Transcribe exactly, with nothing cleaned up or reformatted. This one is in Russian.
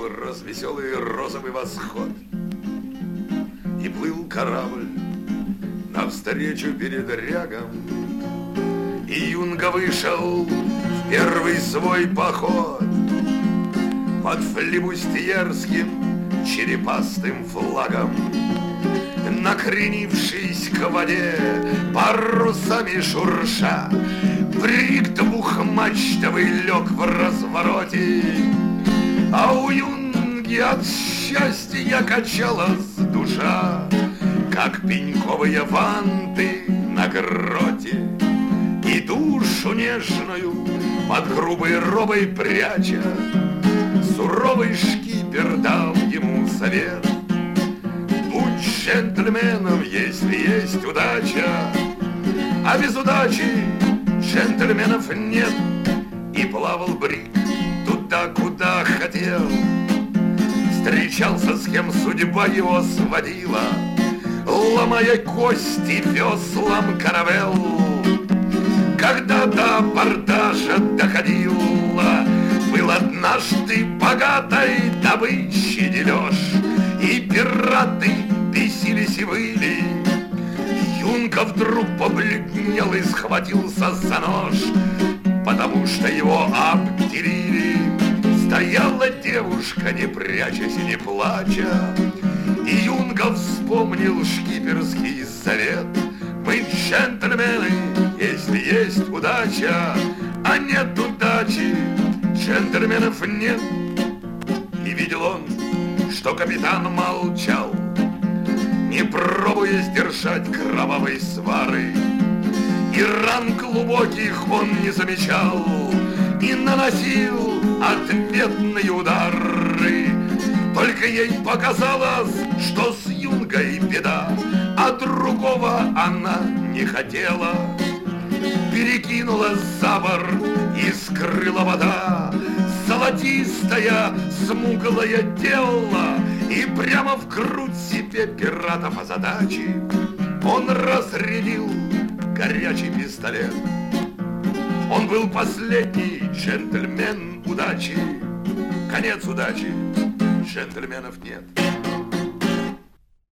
развеселый розовый восход. И плыл корабль навстречу передрягам, и Юнга вышел в первый свой поход под флибустьерским черепастым флагом, накренившись к воде, парусами шурша, брик двухмачтовый лег в развороте, а у Юнги от счастья качалась душа, как пеньковые ванты на гроте. И душу нежную под грубой робой пряча, суровый шкипер дал ему совет: будь джентльменом, если есть удача, а без удачи джентльменов нет. И плавал брик туда, куда хотел, встречался с кем судьба его сводила, ломая кости веслам каравелл. Когда до абордажа доходило, был однажды богатой добычи дележ, и пираты бесились и выли. Юнга вдруг побледнел и схватился за нож, потому что его обделили. Стояла девушка, не прячась и не плача, и Юнга вспомнил шкиперский завет: мы джентльмены, если есть удача, а нет удачи, джентльменов нет. И видел он, что капитан молчал, не пробуя сдержать кровавой свары, и ран глубоких он не замечал, и наносил ответные удары. Только ей показалось, что с Юнгой беда, а другого она не хотела. Перекинула за борт и скрыла вода золотистое смуглое тело, и прямо в грудь себе пиратов озадачи он разрядил горячий пистолет. Он был последний джентльмен удачи. Конец удачи, джентльменов нет.